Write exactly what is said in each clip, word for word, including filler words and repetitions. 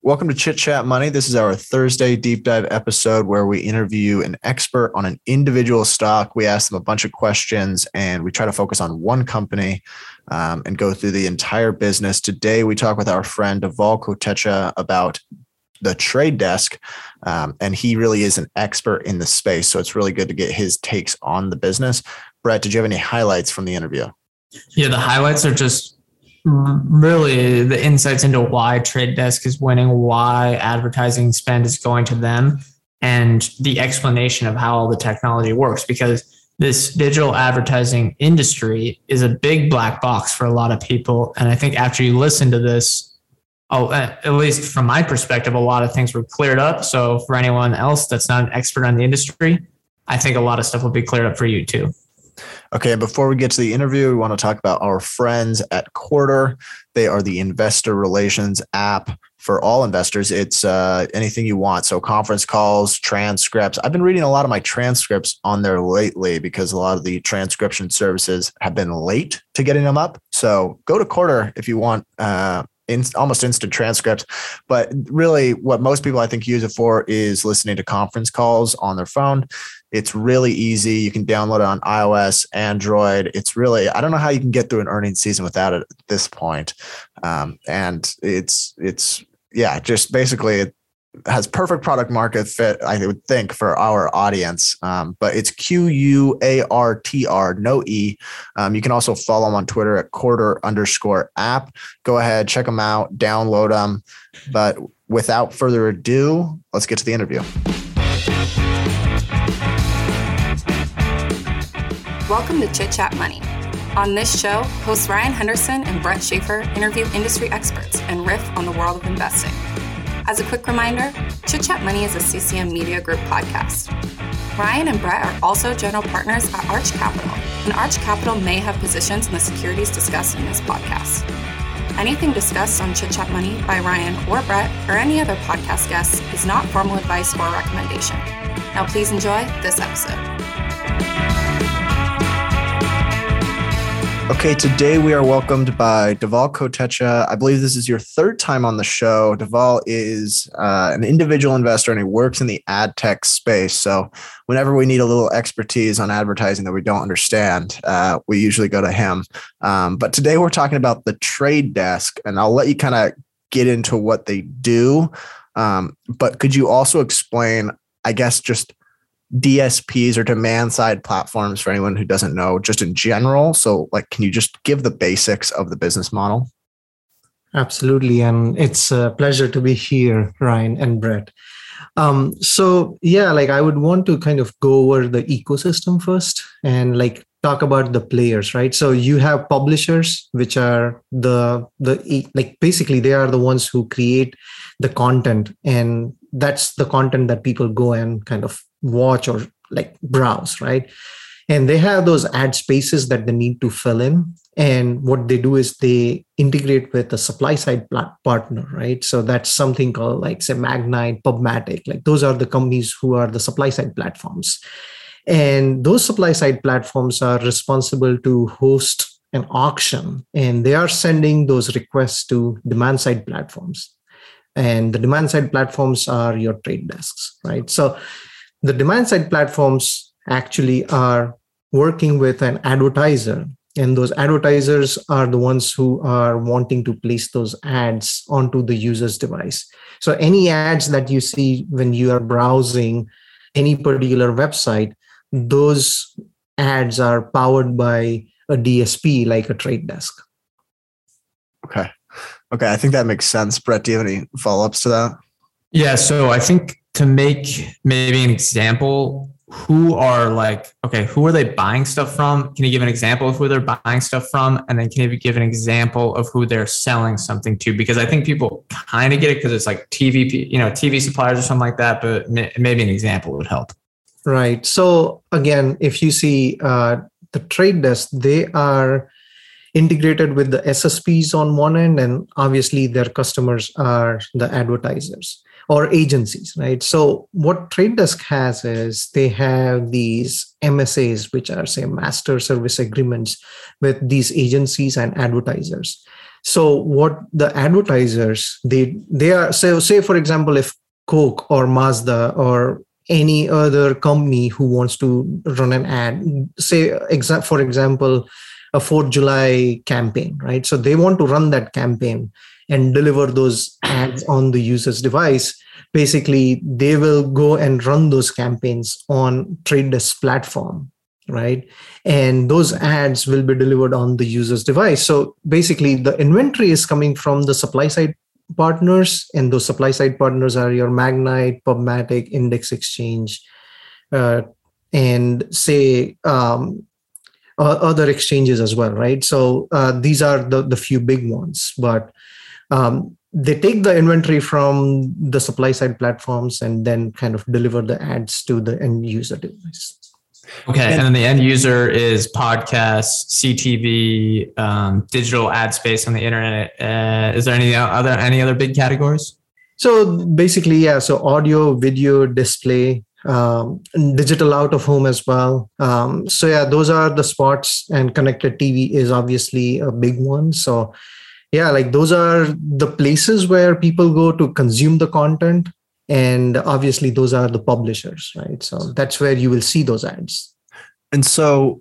Welcome to Chit Chat Money. This is our Thursday deep dive episode where we interview an expert on an individual stock. We ask them a bunch of questions and we try to focus on one company um, and go through the entire business. Today, we talk with our friend Dhaval Kotecha about the trade desk, um, and he really is an expert in the space. So it's really good to get his takes on the business. Brett, did you have any highlights from the interview? Yeah, the highlights are just really the insights into why Trade Desk is winning, why advertising spend is going to them, and the explanation of how all the technology works. Because this digital advertising industry is a big black box for a lot of people. And I think after you listen to this, oh, at least from my perspective, a lot of things were cleared up. So for anyone else that's not an expert on the industry, I think a lot of stuff will be cleared up for you too. Okay, and before we get to the interview, we want to talk about our friends at Quarter. They are the investor relations app for all investors. It's uh, anything you want. So conference calls, transcripts. I've been reading a lot of my transcripts on there lately because a lot of the transcription services have been late to getting them up. So go to Quarter if you want uh, in, almost instant transcripts. But really what most people I think use it for is listening to conference calls on their phone. It's really easy. You can download it on iOS, Android. It's really, I don't know how you can get through an earnings season without it at this point. Um, and it's, it's, yeah, just basically it has perfect product market fit, I would think, for our audience. Um, but it's Q U A R T R, no E. Um, you can also follow them on Twitter at quarter underscore app. Go ahead, check them out, download them. But without further ado, let's get to the interview. Welcome to Chit Chat Money. On this show, hosts Ryan Henderson and Brett Schaefer interview industry experts and riff on the world of investing. As a quick reminder, Chit Chat Money is a C C M Media Group podcast. Ryan and Brett are also general partners at Arch Capital, and Arch Capital may have positions in the securities discussed in this podcast. Anything discussed on Chit Chat Money by Ryan or Brett or any other podcast guests is not formal advice or recommendation. Now please enjoy this episode. Okay, today we are welcomed by Dhaval Kotecha. I believe this is your third time on the show. Dhaval is uh, an individual investor and he works in the ad tech space. So whenever we need a little expertise on advertising that we don't understand, uh, we usually go to him. Um, but today we're talking about the Trade Desk, and I'll let you kind of get into what they do. Um, but could you also explain, I guess, just D S Ps or demand side platforms for anyone who doesn't know, just in general? So like, can you just give the basics of the business model? Absolutely. And it's a pleasure to be here, Ryan and Brett. Um, so yeah, like I would want to kind of go over the ecosystem first and like talk about the players, right? So you have publishers, which are the, the like basically they are the ones who create the content, and that's the content that people go and kind of watch or like browse, right? And they have those ad spaces that they need to fill in. And what they do is they integrate with a supply side partner, right? So that's something called like say Magnite, PubMatic, like those are the companies who are the supply side platforms. And those supply side platforms are responsible to host an auction, and they are sending those requests to demand side platforms. And the demand side platforms are your trade desks, right? So the demand side platforms actually are working with an advertiser, and those advertisers are the ones who are wanting to place those ads onto the user's device. So any ads that you see when you are browsing any particular website, those ads are powered by a D S P like a trade desk. Okay. Okay. I think that makes sense. Brett, do you have any follow-ups to that? Yeah. So I think to make maybe an example, who are like, okay, who are they buying stuff from? Can you give an example of who they're buying stuff from? And then can you give an example of who they're selling something to? Because I think people kind of get it because it's like T V, you know, T V suppliers or something like that, but maybe an example would help. Right. So again, if you see uh, the trade desk, they are integrated with the S S Ps on one end, and obviously their customers are the advertisers or agencies, right? So what Trade Desk has is they have these M S As, which are say master service agreements with these agencies and advertisers. So what the advertisers, they they are, so say for example, if Coke or Mazda or any other company who wants to run an ad, say exa- for example, a fourth of July campaign, right? So they want to run that campaign and deliver those ads on the user's device. Basically, they will go and run those campaigns on Trade Desk platform, right? And those ads will be delivered on the user's device. So basically, the inventory is coming from the supply side partners, and those supply side partners are your Magnite, PubMatic, Index Exchange, uh, and say um, uh, other exchanges as well, right? So uh, these are the, the few big ones, but um, they take the inventory from the supply side platforms and then kind of deliver the ads to the end user device. Okay, and, and then the end user is podcasts, C T V, um, digital ad space on the internet. Uh, is there any other any other big categories? So basically, yeah. So audio, video, display, um, digital out of home as well. Um, so yeah, those are the spots, and connected T V is obviously a big one. So yeah, like those are the places where people go to consume the content. And obviously, those are the publishers, right? So that's where you will see those ads. And so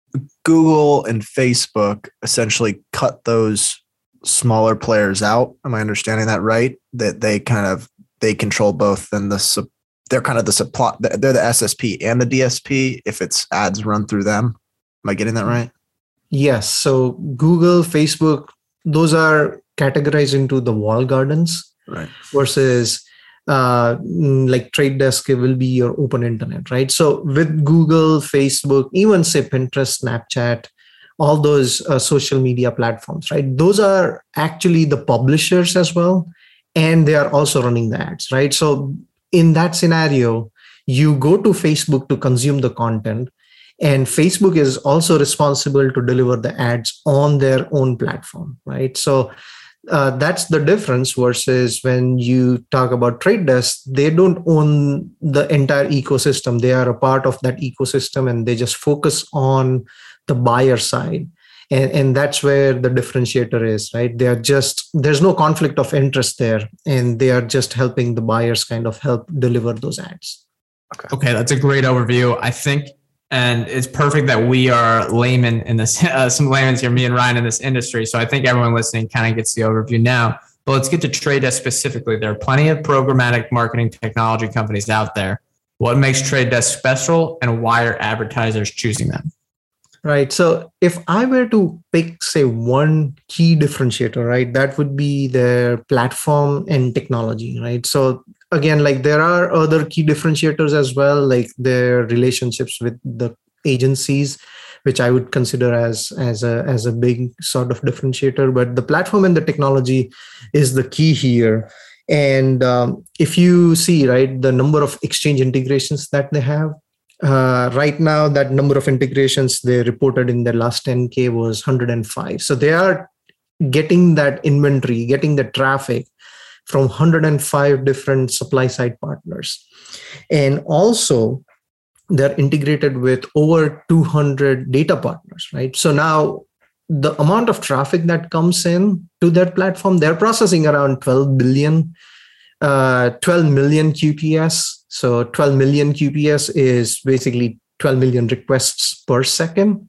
Google and Facebook essentially cut those smaller players out. Am I understanding that right? That they kind of, they control both, and the, they're kind of the supply, they're the S S P and the D S P if it's ads run through them. Am I getting that right? Yes. So Google, Facebook, those are categorized into the walled gardens, right? Versus uh like Trade Desk will be your open internet, right? So with Google, Facebook, even say Pinterest, Snapchat, all those uh, social media platforms, right? Those are actually the publishers as well, and they are also running the ads, right? So in that scenario, you go to Facebook to consume the content, and Facebook is also responsible to deliver the ads on their own platform, right? So Uh, that's the difference versus when you talk about Trade Desk, they don't own the entire ecosystem. They are a part of that ecosystem, and they just focus on the buyer side. And, and that's where the differentiator is, right? They are just, there's no conflict of interest there, and they are just helping the buyers kind of help deliver those ads. Okay, okay, that's a great overview. I think, and it's perfect that we are laymen in this, uh, some laymen here, me and Ryan in this industry. So I think everyone listening kind of gets the overview now. But let's get to Trade Desk specifically. There are plenty of programmatic marketing technology companies out there. What makes Trade Desk special, and why are advertisers choosing them? Right. So if I were to pick, say, one key differentiator, right, that would be their platform and technology, right? So again, like there are other key differentiators as well, like their relationships with the agencies, which I would consider as, as a, as a big sort of differentiator. But the platform and the technology is the key here. And um, if you see, right, the number of exchange integrations that they have, Uh, right now, that number of integrations they reported in their last ten K was one hundred five. So they are getting that inventory, getting the traffic from one hundred five different supply side partners. And also, they're integrated with over two hundred data partners, right? So now the amount of traffic that comes in to their platform, they're processing around twelve billion, uh, twelve million Q P S. So twelve million Q P S is basically twelve million requests per second.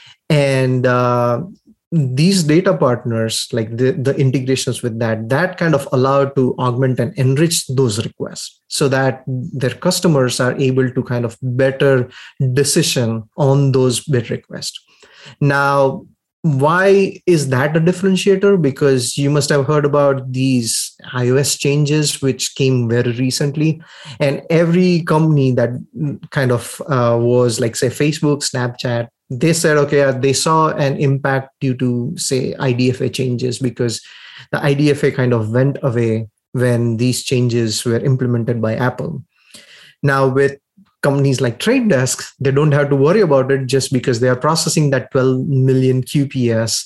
And uh, these data partners, like the, the integrations with that, that kind of allow to augment and enrich those requests so that their customers are able to kind of better decision on those bid requests. Now, why is that a differentiator? Because you must have heard about these iOS changes, which came very recently. And every company that kind of uh, was like, say, Facebook, Snapchat, they said, okay, they saw an impact due to, say, I D F A changes, because the I D F A kind of went away when these changes were implemented by Apple. Now, with companies like Trade Desk, they don't have to worry about it just because they are processing that twelve million Q P S.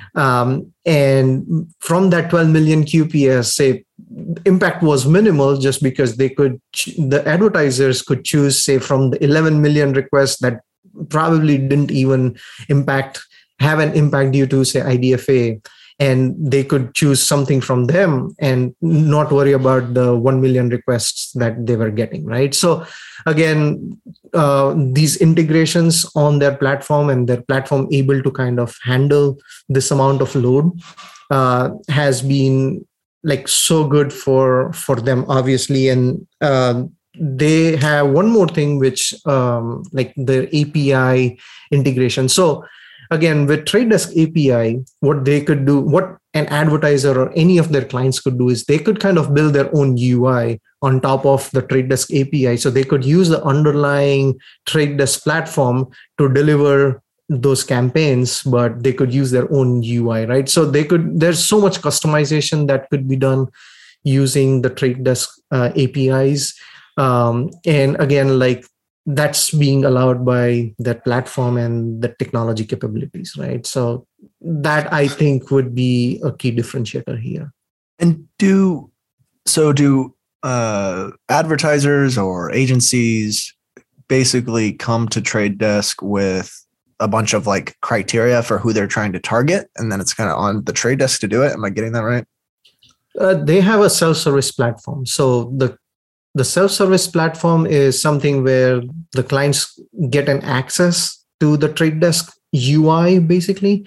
Um, and from that twelve million Q P S, say, impact was minimal just because they could, the advertisers could choose, say, from the eleven million requests that probably didn't even impact, have an impact due to, say, I D F A. and they could choose something from them and not worry about the one million requests that they were getting, right? So again, uh, these integrations on their platform and their platform able to kind of handle this amount of load uh, has been like so good for for them, obviously. And uh, they have one more thing, which um, like the A P I integration. So again, with Trade Desk A P I, what they could do, what an advertiser or any of their clients could do is they could kind of build their own U I on top of the Trade Desk A P I. So they could use the underlying Trade Desk platform to deliver those campaigns, but they could use their own U I, right? So they could, there's so much customization that could be done using the Trade Desk uh, A P Is. Um, and again, like that's being allowed by that platform and the technology capabilities, right? So that I think would be a key differentiator here. And do, so do uh, advertisers or agencies basically come to Trade Desk with a bunch of like criteria for who they're trying to target, and then it's kind of on the Trade Desk to do it? Am I getting that right? Uh, they have a self-service platform. So the The self-service platform is something where the clients get an access to the Trade Desk U I, basically.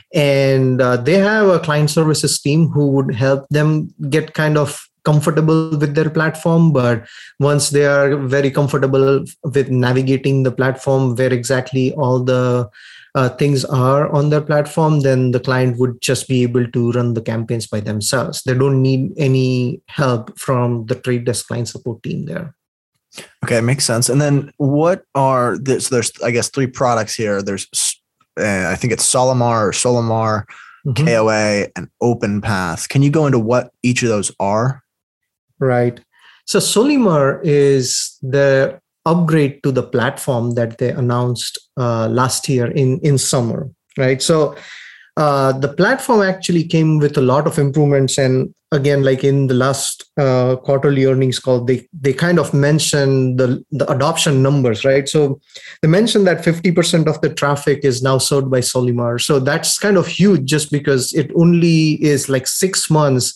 And uh, they have a client services team who would help them get kind of comfortable with their platform. But once they are very comfortable with navigating the platform, where exactly all the uh, things are on their platform, then the client would just be able to run the campaigns by themselves. They don't need any help from the Trade Desk client support team there. Okay, makes sense. And then what are this? There's, I guess, three products here. There's, uh, I think it's Solimar or Solimar, mm-hmm. K O A, and OpenPath. Can you go into what each of those are? Right. So Solimar is the upgrade to the platform that they announced uh, last year in, in summer, right? So uh, the platform actually came with a lot of improvements. And again, like in the last uh, quarterly earnings call, they they kind of mentioned the, the adoption numbers, right? So they mentioned that fifty percent of the traffic is now served by Solimar. So that's kind of huge, just because it only is like six months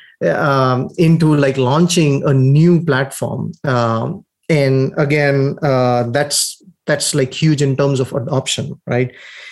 um, into like launching a new platform. Um, And again, uh, that's that's like huge in terms of adoption, right?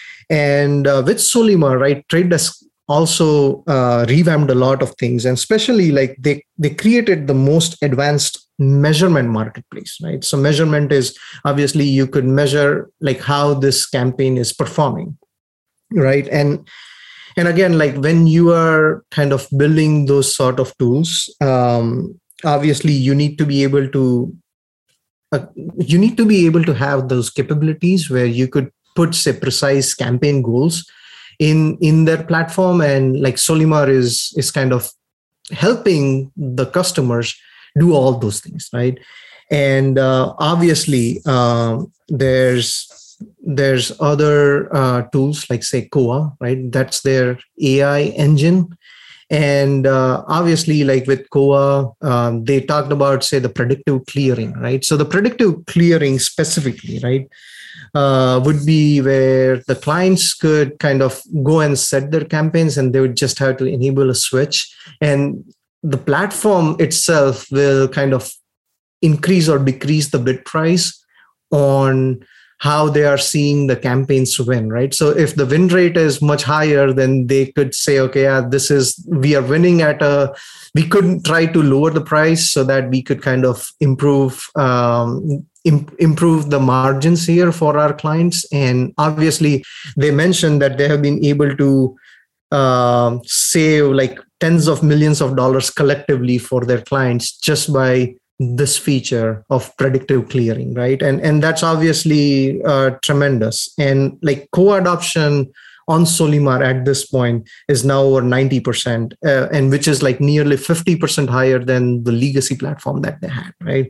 And uh, with Solimar, right, Trade Desk also uh, revamped a lot of things, and especially like they they created the most advanced measurement marketplace, right? So measurement is obviously you could measure like how this campaign is performing, right? And and again, like when you are kind of building those sort of tools, um, obviously you need to be able to Uh, you need to be able to have those capabilities where you could put, say, precise campaign goals in, in their platform. And like Solimar is, is kind of helping the customers do all those things, right? And uh, obviously, uh, there's there's other uh, tools like, say, Koa, right? That's their A I engine. And uh, obviously, like with Koa, um, they talked about, say, the predictive clearing, right? So the predictive clearing specifically, right, uh, would be where the clients could kind of go and set their campaigns, and they would just have to enable a switch. And the platform itself will kind of increase or decrease the bid price on how they are seeing the campaigns win, right? So if the win rate is much higher, then they could say, okay, yeah, this is, we are winning at a, we could try to lower the price so that we could kind of improve, um, im- improve the margins here for our clients. And obviously they mentioned that they have been able to uh, save like tens of millions of dollars collectively for their clients just by this feature of predictive clearing, right? And and that's obviously uh, tremendous. And like co-adoption on Solimar at this point is now over ninety percent, uh, and which is like nearly fifty percent higher than the legacy platform that they had, right?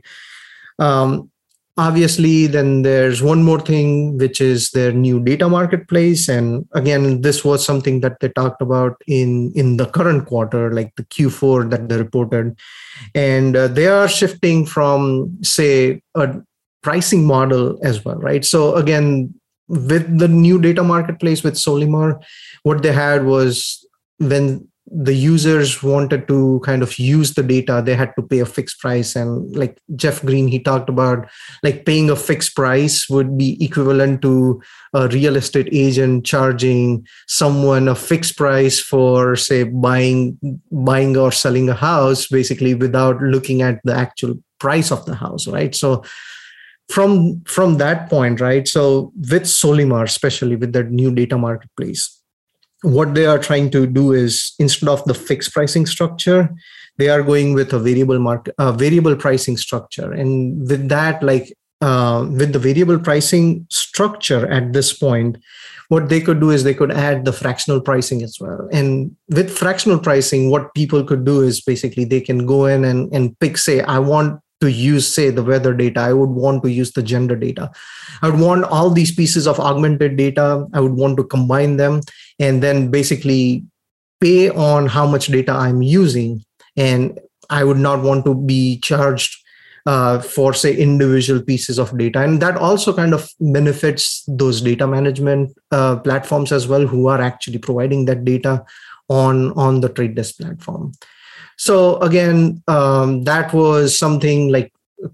Um, obviously, then there's one more thing, which is their new data marketplace. And again, this was something that they talked about in, in the current quarter, like the Q four that they reported. And uh, they are shifting from, say, a pricing model as well, right? So again, with the new data marketplace with Solimar, what they had was when the users wanted to kind of use the data, they had to pay a fixed price. And like Jeff Green, he talked about like paying a fixed price would be equivalent to a real estate agent charging someone a fixed price for, say, buying, buying or selling a house, basically without looking at the actual price of the house, right? So from, from that point, right? So with Solimar, especially with that new data marketplace, what they are trying to do is, instead of the fixed pricing structure, they are going with a variable market, uh, variable pricing structure. And with that, like uh, with the variable pricing structure at this point, what they could do is they could add the fractional pricing as well. And with fractional pricing, what people could do is basically they can go in and, and pick, say, I want to use, say, the weather data. I would want to use the gender data. I would want all these pieces of augmented data. I would want to combine them and then basically pay on how much data I'm using. And I would not want to be charged uh, for, say, individual pieces of data. And that also kind of benefits those data management uh, platforms as well, who are actually providing that data on, on the Trade Desk platform. So again, um, that was something like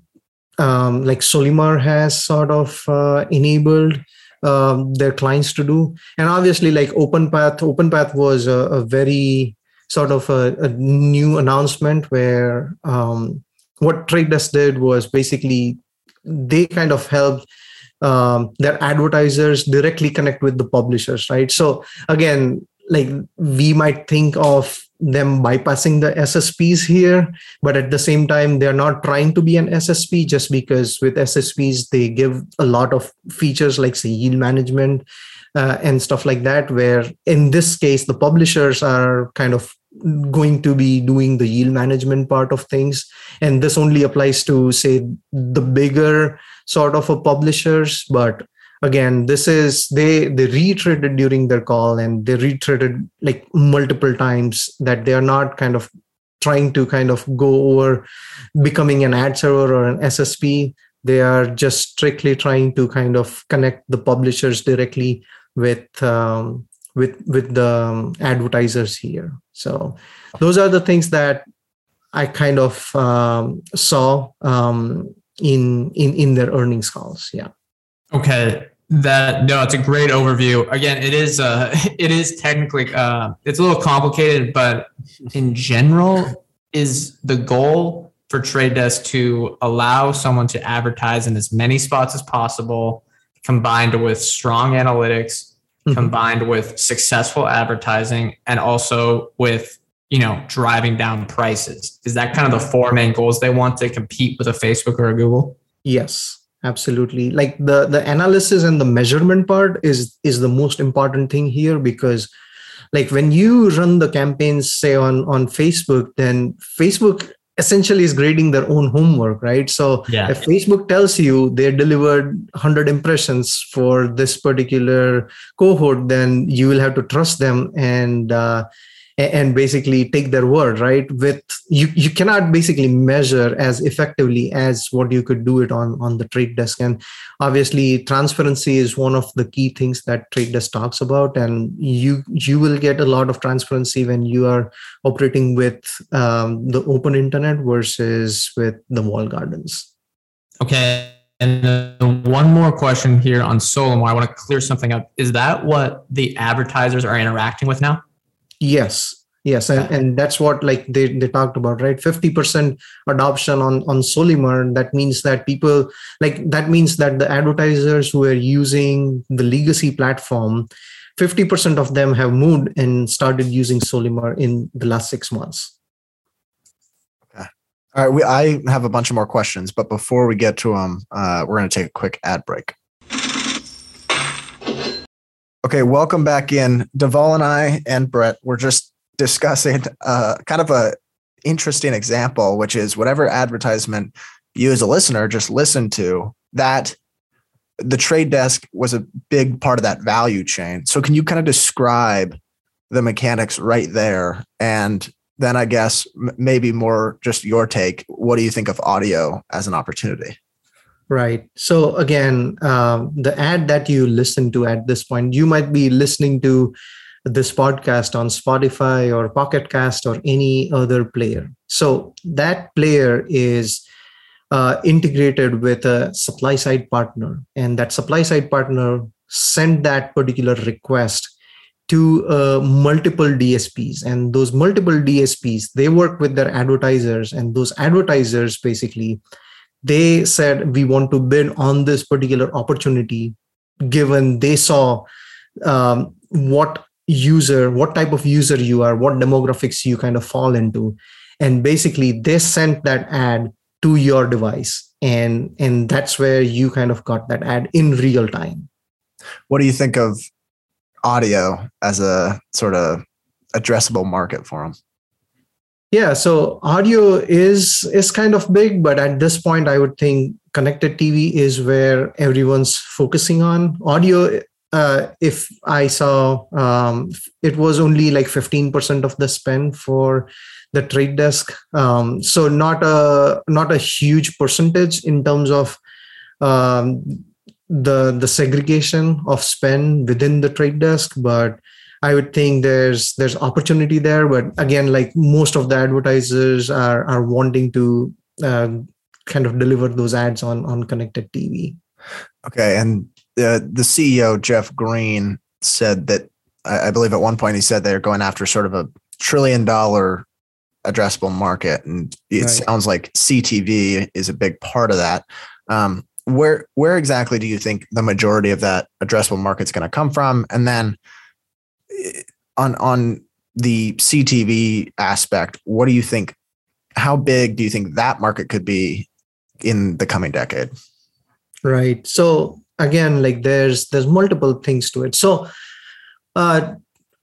um, like Solimar has sort of uh, enabled um, their clients to do. And obviously, like OpenPath, OpenPath was a, a very sort of a, a new announcement where um, what Trade Desk did was basically they kind of helped um, their advertisers directly connect with the publishers, right? So again, like we might think of them bypassing the S S Ps here, but at the same time, they're not trying to be an S S P, just because with S S Ps, they give a lot of features like, say, yield management uh, and stuff like that, where in this case, the publishers are kind of going to be doing the yield management part of things. And this only applies to, say, the bigger sort of a publishers. But again, this is, they they reiterated during their call, and they reiterated like multiple times that they are not kind of trying to kind of go over becoming an ad server or an S S P. They are just strictly trying to kind of connect the publishers directly with um, with with the um, advertisers here. So those are the things that I kind of um, saw um, in in in their earnings calls. Yeah. Okay. That no, it's a great overview. Again, it is uh it is technically uh it's a little complicated, but in general, is the goal for Trade Desk to allow someone to advertise in as many spots as possible, combined with strong analytics, mm-hmm. combined with successful advertising, and also with, you know, driving down prices. Is that kind of the four main goals they want to compete with a Facebook or a Google? Yes. Absolutely. Like the, the analysis and the measurement part is, is the most important thing here, because like when you run the campaigns, say on, on Facebook, then Facebook essentially is grading their own homework, right? So yeah. if Facebook tells you they delivered one hundred impressions for this particular cohort, then you will have to trust them and uh, and basically take their word, right? With you, you cannot basically measure as effectively as what you could do it on, on the Trade Desk. And obviously transparency is one of the key things that Trade Desk talks about. And you, you will get a lot of transparency when you are operating with um, the open internet versus with the walled gardens. Okay. And uh, one more question here on Solimar. I want to clear something up. Is that what the advertisers are interacting with now? Yes. Yes. And, and that's what like they, they talked about, right? fifty percent adoption on, on Solimar. That means that people like, that means that the advertisers who are using the legacy platform, fifty percent of them have moved and started using Solimar in the last six months. Okay. All right. We, I have a bunch of more questions, but before we get to them, uh, we're going to take a quick ad break. Okay, welcome back in. Deval and I and Brett were just discussing uh, kind of a interesting example, which is whatever advertisement you as a listener just listened to, that the Trade Desk was a big part of that value chain. So can you kind of describe the mechanics right there? And then I guess m- maybe more just your take. What do you think of audio as an opportunity? Right. So again, um, the ad that you listen to at this point, you might be listening to this podcast on Spotify or Pocket Cast or any other player. So that player is uh, integrated with a supply side partner, and that supply side partner sent that particular request to uh, multiple D S Ps, and those multiple D S Ps, they work with their advertisers, and those advertisers basically, they said, we want to bid on this particular opportunity, given they saw um, what user, what type of user you are, what demographics you kind of fall into. And basically they sent that ad to your device. And, and that's where you kind of got that ad in real time. What do you think of audio as a sort of addressable market for them? Yeah, so audio is is kind of big, but at this point, I would think connected T V is where everyone's focusing on. Audio, uh, if I saw, um, it was only like fifteen percent of the spend for the Trade Desk. Um, so not a not a huge percentage in terms of um, the the segregation of spend within the Trade Desk, but I would think there's there's opportunity there. But again, like most of the advertisers are are wanting to uh, kind of deliver those ads on on connected T V. Okay, and the the C E O Jeff Green said that I, I believe at one point he said they're going after sort of a trillion dollar addressable market, and it right. sounds like C T V is a big part of that. Um, where where exactly do you think the majority of that addressable market is going to come from? And then on on the C T V aspect, what do you think? How big do you think that market could be in the coming decade? Right. So again, like there's there's multiple things to it. So uh,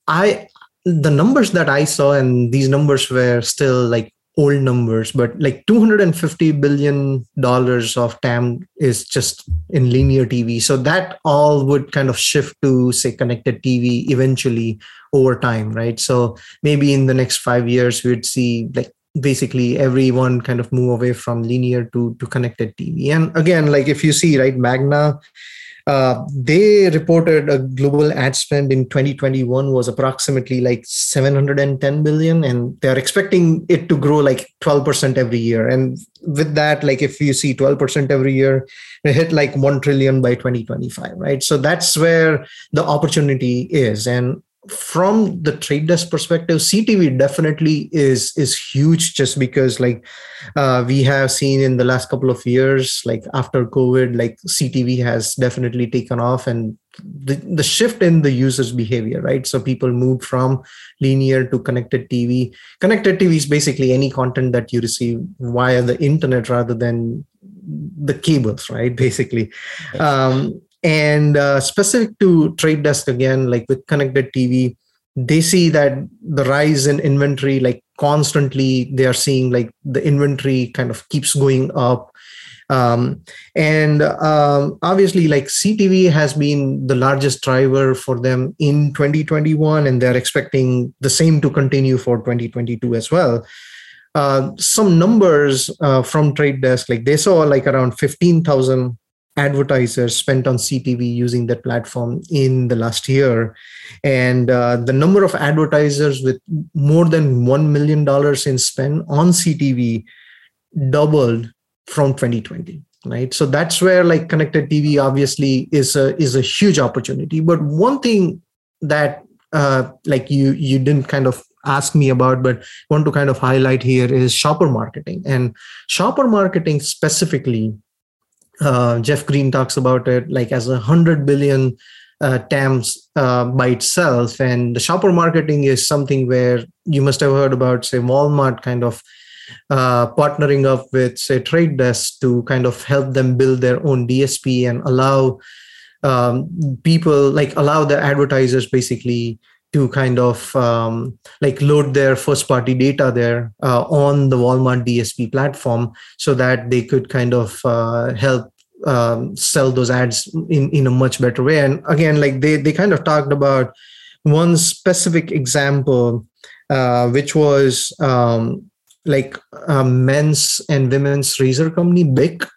I the numbers that I saw, and these numbers were still like old numbers, but like two hundred fifty billion dollars of T A M is just in linear T V. So that all would kind of shift to, say, connected T V eventually over time, right? So maybe in the next five years, we'd see like basically everyone kind of move away from linear to, to connected T V. And again, like if you see, right, Magna, Uh, they reported a global ad spend in twenty twenty-one was approximately like seven hundred ten billion, and they're expecting it to grow like twelve percent every year. And with that, like if you see twelve percent every year, they hit like one trillion by twenty twenty-five, right? So that's where the opportunity is. And from the Trade Desk perspective, C T V definitely is is huge, just because like uh, we have seen in the last couple of years, like after COVID, like C T V has definitely taken off, and the, the shift in the user's behavior, right? So people moved from linear to connected T V. Connected T V is basically any content that you receive via the internet rather than the cables, right? Basically. Um, And uh, specific to Trade Desk, again, like with connected T V, they see that the rise in inventory, like constantly, they are seeing like the inventory kind of keeps going up. Um, and um, obviously, like C T V has been the largest driver for them in twenty twenty-one, and they're expecting the same to continue for twenty twenty-two as well. Uh, some numbers uh, from Trade Desk, like they saw like around fifteen thousand advertisers spent on C T V using that platform in the last year. And uh, the number of advertisers with more than one million dollars in spend on C T V doubled from twenty twenty, right? So that's where like connected T V obviously is a, is a huge opportunity. But one thing that uh, like you, you didn't kind of ask me about, but want to kind of highlight here is shopper marketing. And shopper marketing specifically, Uh, Jeff Green talks about it like as a hundred billion uh, T A Ms uh, by itself. And the shopper marketing is something where you must have heard about, say, Walmart kind of uh, partnering up with, say, Trade Desk to kind of help them build their own D S P and allow um, people, like allow the advertisers basically to kind of um, like load their first party data there uh, on the Walmart D S P platform, so that they could kind of uh, help um, sell those ads in, in a much better way. And again, like they, they kind of talked about one specific example, uh, which was um, like a men's and women's razor company, Bic.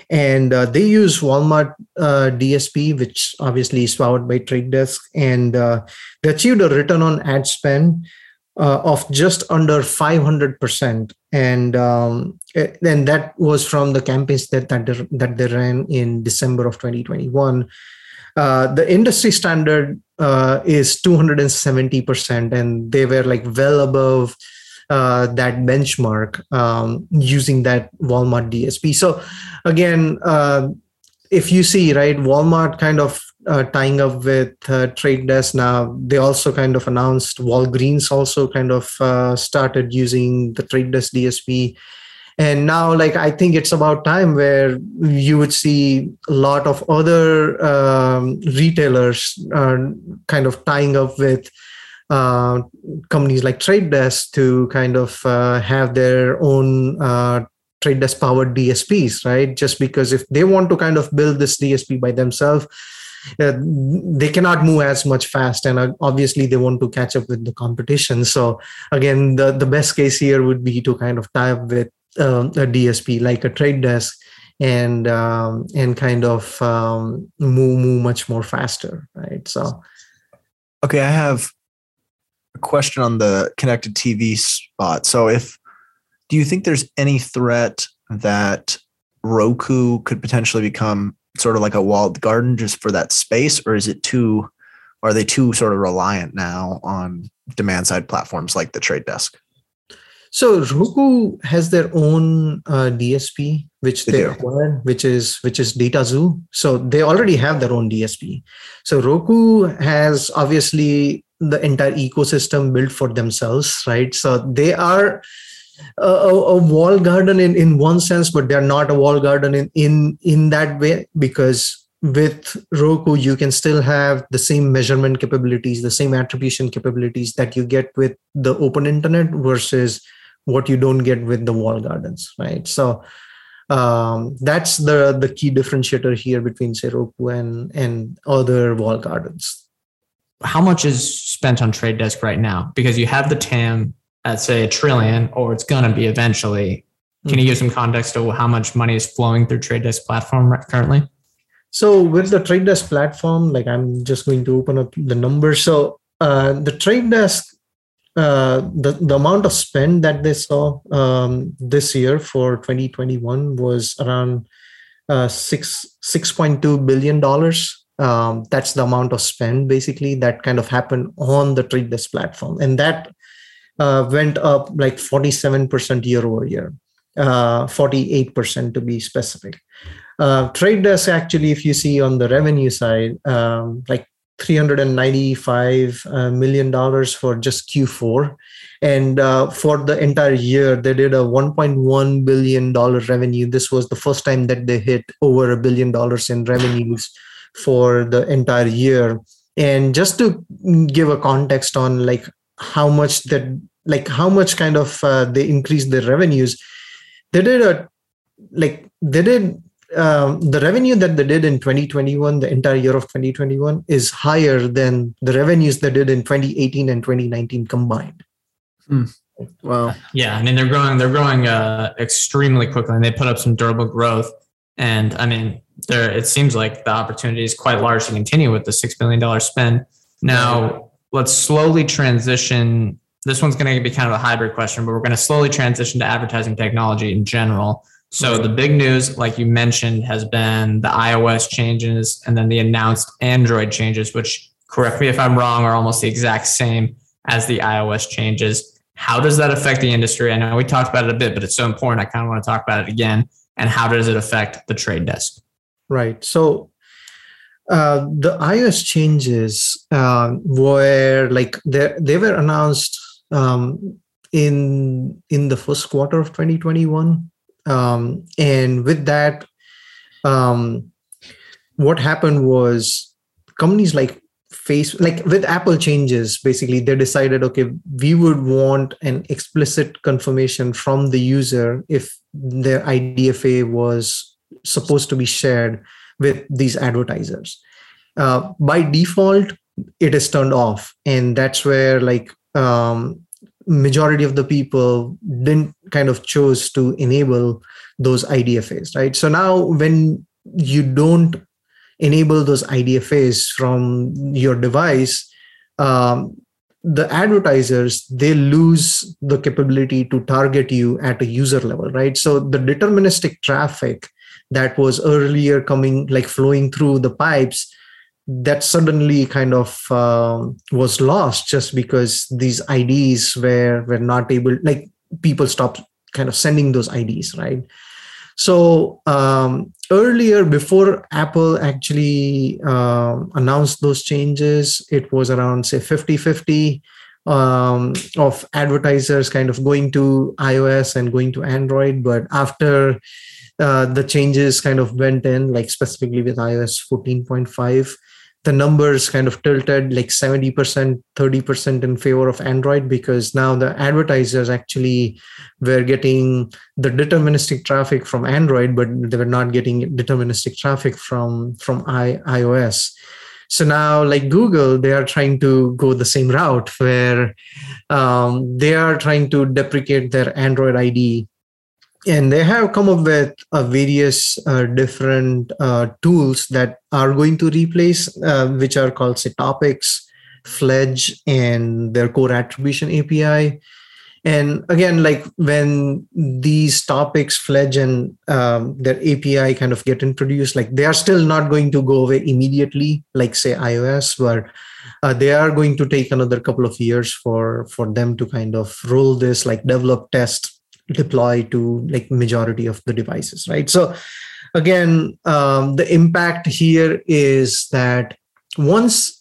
And uh, they use Walmart uh, D S P, which obviously is powered by Trade Desk. And uh, they achieved a return on ad spend uh, of just under five hundred percent. And um, and that was from the campaigns that, that, they, that they ran in December of twenty twenty-one. Uh, the industry standard uh, is two hundred seventy percent, and they were like well above uh, that benchmark um, using that Walmart D S P. So again, uh, if you see, right, Walmart kind of uh, tying up with uh, Trade Desk now, they also kind of announced Walgreens also kind of uh, started using the Trade Desk D S P. And now, like, I think it's about time where you would see a lot of other um, retailers uh, kind of tying up with uh, companies like Trade Desk to kind of uh, have their own uh, Trade Desk powered D S Ps, right? Just because if they want to kind of build this D S P by themselves, uh, they cannot move as much fast, and uh, obviously they want to catch up with the competition. So again, the, the best case here would be to kind of tie up with Um, a D S P like a Trade Desk and um, and kind of um, move move much more faster, right? So, okay, I have a question on the connected T V spot. So, if do you think there's any threat that Roku could potentially become sort of like a walled garden just for that space, or is it too? Are they too sort of reliant now on demand side platforms like the Trade Desk? So Roku has their own uh, D S P, which they, they acquired, which is which is DataZoo. So they already have their own D S P. So Roku has obviously the entire ecosystem built for themselves, right? So they are a, a walled garden in, in one sense, but they're not a walled garden in, in in that way, because with Roku, you can still have the same measurement capabilities, the same attribution capabilities that you get with the open internet versus what you don't get with the walled gardens, right? So um, that's the, the key differentiator here between, say, Roku and, and other walled gardens. How much is spent on Trade Desk right now? Because you have the T A M at, say, a trillion, or it's going to be eventually. Can mm-hmm. you give some context to how much money is flowing through Trade Desk platform currently? So with the Trade Desk platform, like I'm just going to open up the numbers. So uh, the Trade Desk, uh, the, the amount of spend that they saw um, this year for twenty twenty-one was around uh, six six point two billion dollars. Um, that's the amount of spend basically that kind of happened on the Trade Desk platform, and that uh, went up like forty-seven percent year over year, uh, forty-eight percent to be specific. Uh, Trade Desk actually, if you see on the revenue side, um, like three hundred ninety-five uh, million dollars for just Q four. And uh, for the entire year, they did a one point one billion dollars revenue. This was the first time that they hit over a billion dollars in revenues for the entire year. And just to give a context on like how much that, like how much kind of uh, they increased their revenues, they did a, like they did, Um, the revenue that they did in twenty twenty-one, the entire year of twenty twenty-one, is higher than the revenues they did in twenty eighteen and twenty nineteen combined. Hmm. Wow. Yeah, I mean they're growing. They're growing uh, extremely quickly, and they put up some durable growth. And I mean, there it seems like the opportunity is quite large to continue with the six billion dollars spend. Now, let's slowly transition. This one's going to be kind of a hybrid question, but we're going to slowly transition to advertising technology in general. So the big news, like you mentioned, has been the iOS changes and then the announced Android changes, which, correct me if I'm wrong, are almost the exact same as the iOS changes. How does that affect the industry? I know we talked about it a bit, but it's so important. I kind of want to talk about it again. And how does it affect the Trade Desk? Right. So uh, the iOS changes uh, were like they they were announced um, in in the first quarter of twenty twenty-one. Um, and with that, um, what happened was companies like Face, like with Apple changes, basically they decided, okay, we would want an explicit confirmation from the user if their I D F A was supposed to be shared with these advertisers. Uh, by default, it is turned off. And that's where like, um, majority of the people didn't kind of chose to enable those I D F As, right? So now when you don't enable those I D F As from your device, um, the advertisers, they lose the capability to target you at a user level, right? So the deterministic traffic that was earlier coming, like flowing through the pipes, that suddenly kind of um, was lost just because these I Ds were, were not able, like people stopped kind of sending those I Ds, right? So um, earlier, before Apple actually uh, announced those changes, it was around, say, fifty-fifty um, of advertisers kind of going to iOS and going to Android. But after uh, the changes kind of went in, like specifically with iOS fourteen point five, the numbers kind of tilted like seventy percent, thirty percent in favor of Android, because now the advertisers actually were getting the deterministic traffic from Android, but they were not getting deterministic traffic from, from I, iOS. So now, like Google, they are trying to go the same route where um, they are trying to deprecate their Android I D. And they have come up with uh, various uh, different uh, tools that are going to replace, uh, which are called, say, Topics, Fledge, and their core attribution A P I. And again, like when these Topics, Fledge, and um, their A P I kind of get introduced, like they are still not going to go away immediately, like say iOS, but uh, they are going to take another couple of years for, for them to kind of roll this, like develop, test, deploy to like majority of the devices, right? So again, um, the impact here is that once,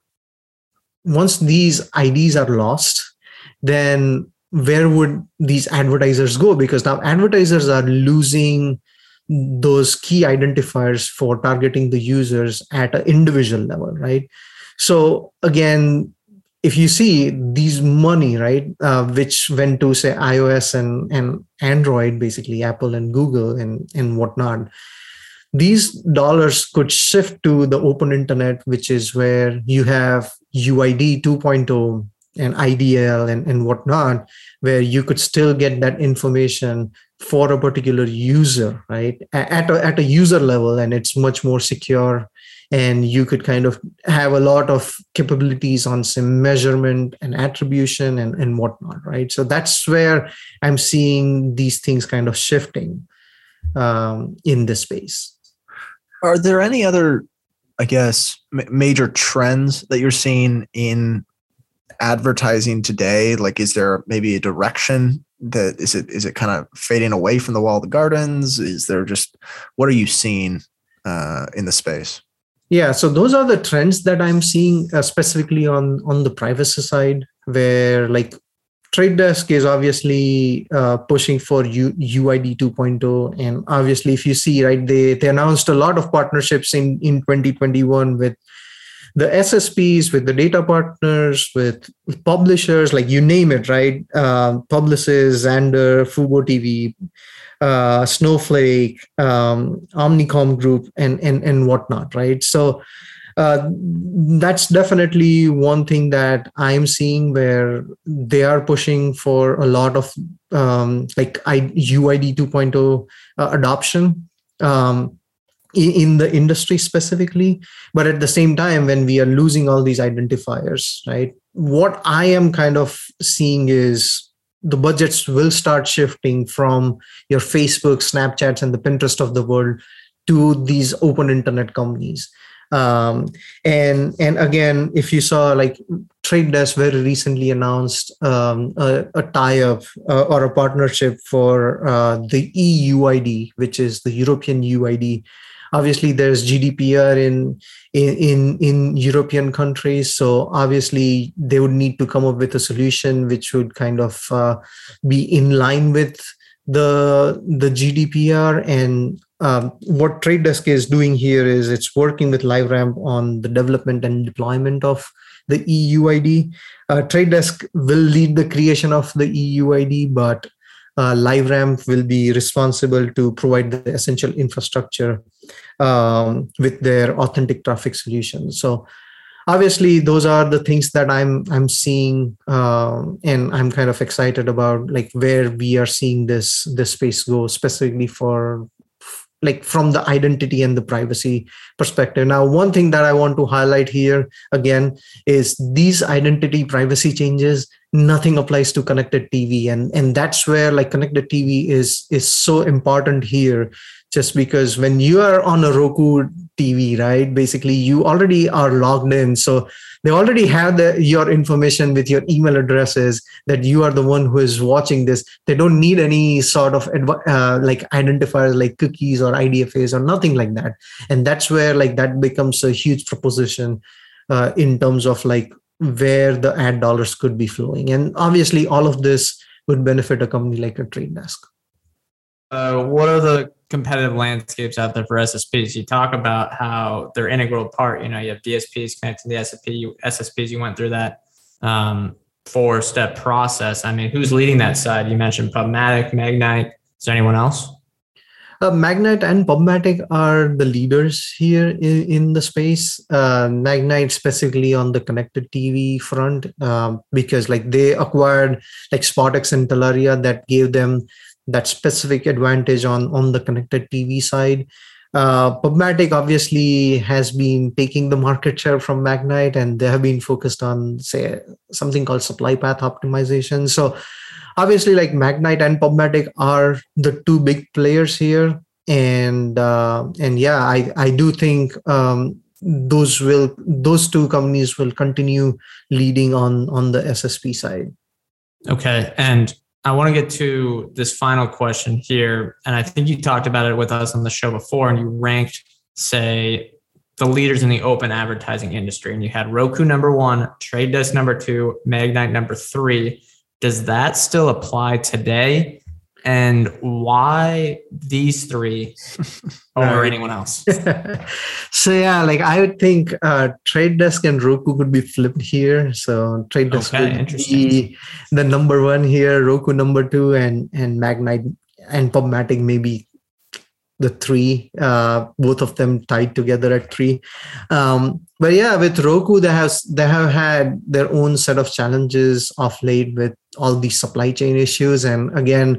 once these I Ds are lost, then where would these advertisers go? Because now advertisers are losing those key identifiers for targeting the users at an individual level, right? So again, if you see these money, right, uh, which went to say iOS and, and Android, basically Apple and Google and, and whatnot, these dollars could shift to the open internet, which is where you have U I D two point oh and I D L and, and whatnot, where you could still get that information for a particular user, right, at a, at a user level, and it's much more secure. And you could kind of have a lot of capabilities on some measurement and attribution and, and whatnot, right? So that's where I'm seeing these things kind of shifting um, in this space. Are there any other, I guess, m- major trends that you're seeing in advertising today? Like, is there maybe a direction that is it is it kind of fading away from the walled gardens? Is there just, what are you seeing uh, in the space? Yeah, so those are the trends that I'm seeing uh, specifically on, on the privacy side, where like Trade Desk is obviously uh, pushing for U, U I D two point oh. And obviously, if you see, right, they, they announced a lot of partnerships in, in twenty twenty-one with the S S Ps, with the data partners, with publishers, like you name it, right? Uh, Publicis, Xandr, Fubo T V, uh, Snowflake, um, Omnicom Group, and, and, and whatnot, right? So uh, that's definitely one thing that I'm seeing, where they are pushing for a lot of um, like I, U I D two point oh uh, adoption. Um, in the industry specifically, but at the same time, when we are losing all these identifiers, right, what I am kind of seeing is the budgets will start shifting from your Facebook, Snapchats, and the Pinterest of the world to these open internet companies. Um, and and again, if you saw, like Trade Desk very recently announced um, a, a tie-up uh, or a partnership for uh, the E U I D, which is the European U I D. Obviously, there's G D P R in, in in European countries, so obviously they would need to come up with a solution which would kind of uh, be in line with the the G D P R. And um, what Trade Desk is doing here is it's working with LiveRamp on the development and deployment of the E U I D. Uh, Trade Desk will lead the creation of the E U I D, but Uh, LiveRamp will be responsible to provide the essential infrastructure um, with their authentic traffic solutions. So obviously those are the things that I'm I'm seeing, um, and I'm kind of excited about, like where we are seeing this this space go, specifically for like from the identity and the privacy perspective. Now, one thing that I want to highlight here again is these identity privacy changes, nothing applies to connected T V. And, and that's where like connected T V is, is so important here, just because when you are on a Roku T V, right, basically you already are logged in. So they already have the, your information with your email addresses that you are the one who is watching this. They don't need any sort of uh, like identifiers like cookies or I D F As or nothing like that. And that's where like that becomes a huge proposition uh, in terms of like where the ad dollars could be flowing. And obviously all of this would benefit a company like a Trade Desk. Uh, what are the competitive landscapes out there for S S Ps? You talk about how they're integral part. You know, you have D S Ps connected to the S S P, you, S S Ps. You went through that um, four-step process. I mean, who's leading that side? You mentioned PubMatic, Magnite. Is there anyone else? Uh, Magnite and PubMatic are the leaders here in, in the space. Uh, Magnite specifically on the connected T V front, um, because like they acquired like SpotX and Telaria that gave them that specific advantage on, on the connected T V side. Uh, PubMatic obviously has been taking the market share from Magnite, and they have been focused on, say, something called supply path optimization. So obviously like Magnite and PubMatic are the two big players here. And uh, and yeah, I, I do think um, those will those two companies will continue leading on, on the S S P side. Okay. And I want to get to this final question here. And I think you talked about it with us on the show before, and you ranked, say, the leaders in the open advertising industry. And you had Roku number one, Trade Desk number two, Magnite number three. Does that still apply today? And why these three over Right. anyone else? So yeah, like I would think uh, Trade Desk and Roku could be flipped here. So Trade Desk Okay, would be the number one here, Roku number two, and and Magnite and PubMatic maybe the three. Uh, both of them tied together at three. Um, but yeah, with Roku, they have they have had their own set of challenges of late with all these supply chain issues, and again,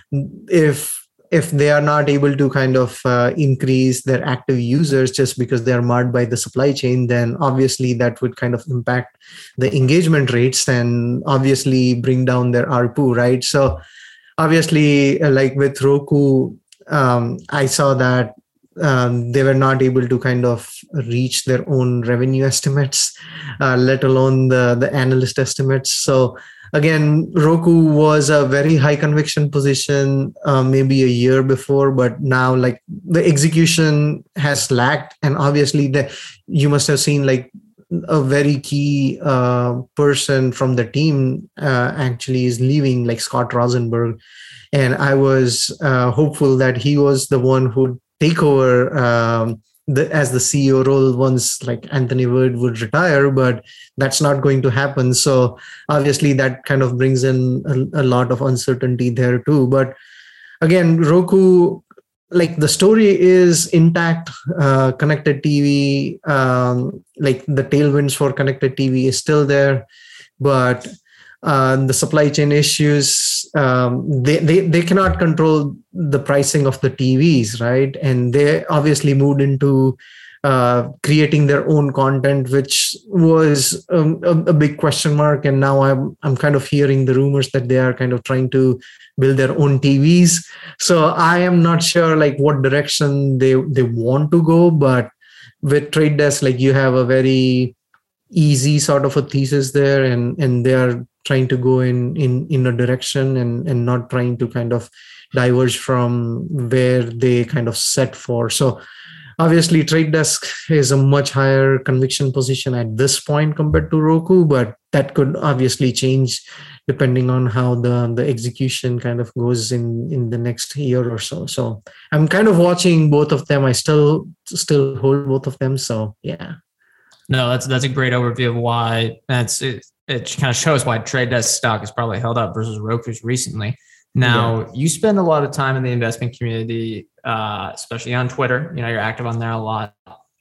if if they are not able to kind of uh, increase their active users just because they are marred by the supply chain, then obviously that would kind of impact the engagement rates and obviously bring down their A R P U, right? So obviously, like with Roku, um, I saw that um, they were not able to kind of reach their own revenue estimates, uh, let alone the, the analyst estimates. So again, Roku was a very high conviction position uh, maybe a year before, but now like the execution has lacked. And obviously the, you must have seen like a very key uh, person from the team uh, actually is leaving, like Scott Rosenberg. And I was uh, hopeful that he was the one who would take over um, The, as the C E O role once like Anthony Wood would retire, but that's not going to happen. So obviously that kind of brings in a, a lot of uncertainty there too. But again, Roku, like the story is intact. Uh, connected T V, um, like the tailwinds for connected T V is still there, but uh, the supply chain issues, um, they, they, they cannot control the pricing of the T Vs, right? And they obviously moved into uh, creating their own content, which was um, a, a big question mark. And now I'm, I'm kind of hearing the rumors that they are kind of trying to build their own T Vs. So I am not sure like what direction they, they want to go, but with Trade Desk, like you have a very easy sort of a thesis there, and, and they are trying to go in, in, in a direction and, and not trying to kind of diverge from where they kind of set for. So obviously Trade Desk is a much higher conviction position at this point compared to Roku, but that could obviously change depending on how the, the execution kind of goes in, in the next year or so. So I'm kind of watching both of them. I still still hold both of them. So yeah. No, that's that's a great overview of why that's it. It kind of shows why Trade Desk stock is probably held up versus Roku's recently. Now, yeah. You spend a lot of time in the investment community, uh, especially on Twitter. You know, you're active on there a lot.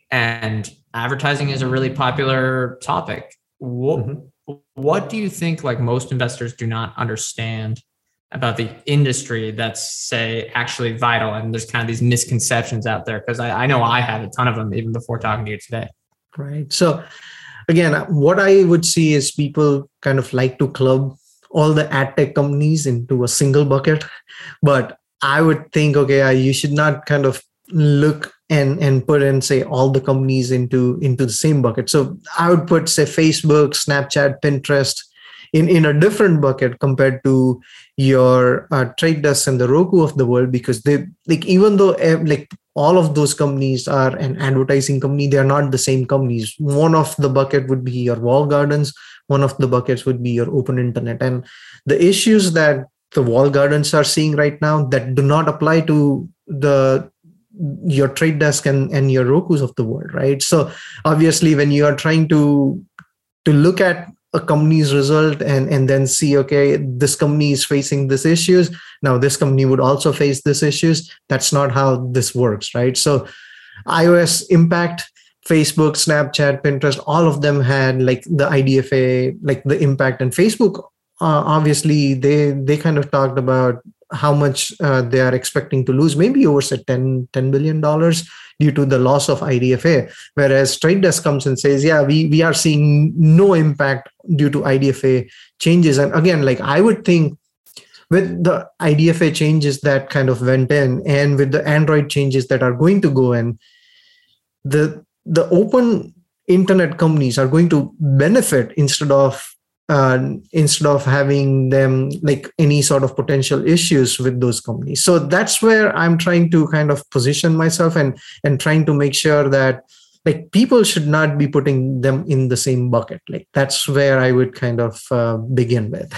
and advertising is a really popular topic. What, mm-hmm. what do you think like most investors do not understand about the industry that's, say, actually vital? And there's kind of these misconceptions out there, because I, I know I had a ton of them even before talking to you today. Right. So again, what I would see is people kind of like to club all the ad tech companies into a single bucket. But I would think, okay, you should not kind of look and, and put in, say, all the companies into, into the same bucket. So I would put, say, Facebook, Snapchat, Pinterest in, in a different bucket compared to your uh, Trade Desk and the Roku of the world, because they, like, even though uh, like all of those companies are an advertising company, they are not the same companies. One of the bucket would be your walled gardens. One of the buckets would be your open internet. And the issues that the walled gardens are seeing right now that do not apply to the your Trade Desk and, and your Rokus of the world, right? So obviously, when you are trying to to look at a company's result and, and then see, okay, this company is facing these issues, now this company would also face these issues. That's not how this works, right? So iOS impact, Facebook, Snapchat, Pinterest, all of them had like the I D F A, like the impact. And Facebook, uh, obviously, they they kind of talked about how much uh, they are expecting to lose, maybe over say ten billion dollars due to the loss of I D F A. Whereas Trade Desk comes and says, yeah, we, we are seeing no impact due to I D F A changes. And again, like I would think with the I D F A changes that kind of went in and with the Android changes that are going to go in, the the open internet companies are going to benefit instead of uh, instead of having them like any sort of potential issues with those companies. So that's where I'm trying to kind of position myself and and trying to make sure that like people should not be putting them in the same bucket. Like that's where I would kind of uh, begin with.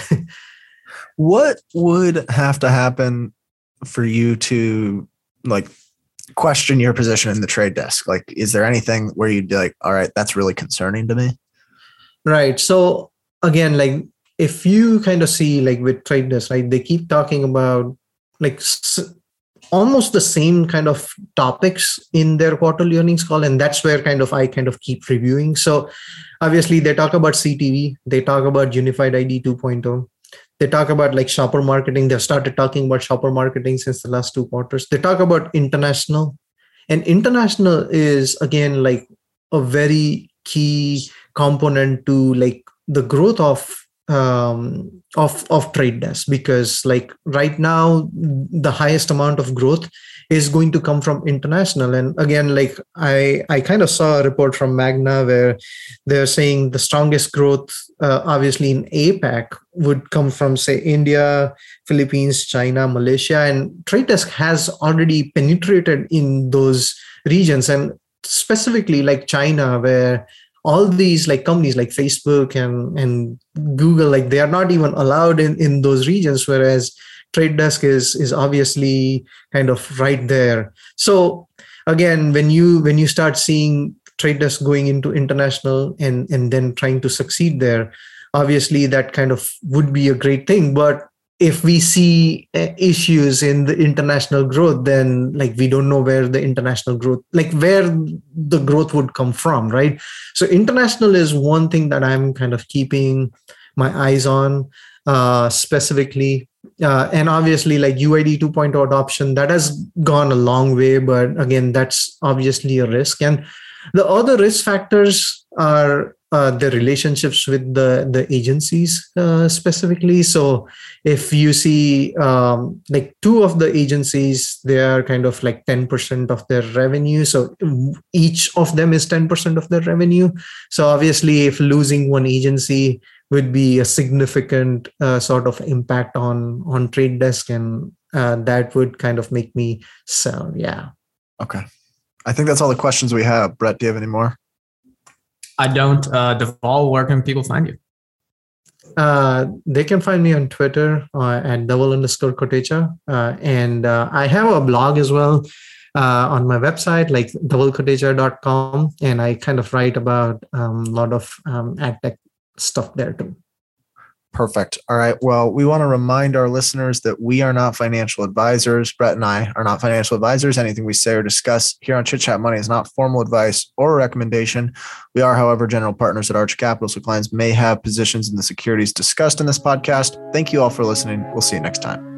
What would have to happen for you to like question your position in the Trade Desk? Like, is there anything where you'd be like, all right, that's really concerning to me? Right. So again, like if you kind of see like with Trade Desk, right, they keep talking about like s- almost the same kind of topics in their quarterly earnings call. And that's where kind of I kind of keep reviewing. So obviously they talk about C T V, they talk about Unified I D two point oh. They talk about like shopper marketing. They've started talking about shopper marketing since the last two quarters. They talk about international. And international is, again, like a very key component to like the growth of um, of, of Trade Desk, because like right now, the highest amount of growth is going to come from international. And again, like I, I kind of saw a report from Magna where they're saying the strongest growth, uh, obviously in APAC, would come from, say, India, Philippines, China, Malaysia. And Trade Desk has already penetrated in those regions, and specifically like China, where all these like companies like Facebook and, and Google, like they are not even allowed in, in those regions, whereas Trade Desk is is obviously kind of right there. So again, when you when you start seeing Trade Desk going into international and, and then trying to succeed there, obviously that kind of would be a great thing. But if we see issues in the international growth, then like we don't know where the international growth, like where the growth would come from, right? So international is one thing that I'm kind of keeping my eyes on uh, specifically. Uh, and obviously like U I D two point oh adoption, that has gone a long way, but again, that's obviously a risk. And the other risk factors are uh, the relationships with the, the agencies uh, specifically. So if you see um, like two of the agencies, they are kind of like ten percent of their revenue. So each of them is ten percent of their revenue. So obviously if losing one agency would be a significant uh, sort of impact on, on Trade Desk, and uh, that would kind of make me sell. Yeah. Okay. I think that's all the questions we have. Brett, do you have any more? I don't. Uh, Deval, where can people find you? Uh, they can find me on Twitter uh, at double underscore Kotecha. Uh, and uh, I have a blog as well uh, on my website, like double kotecha dot com. And I kind of write about um, a lot of um, ad tech stuff there too. Perfect. All right. Well, we want to remind our listeners that we are not financial advisors. Brett and I are not financial advisors. Anything we say or discuss here on Chit Chat Money is not formal advice or a recommendation. We are, however, general partners at Arch Capital, so clients may have positions in the securities discussed in this podcast. Thank you all for listening. We'll see you next time.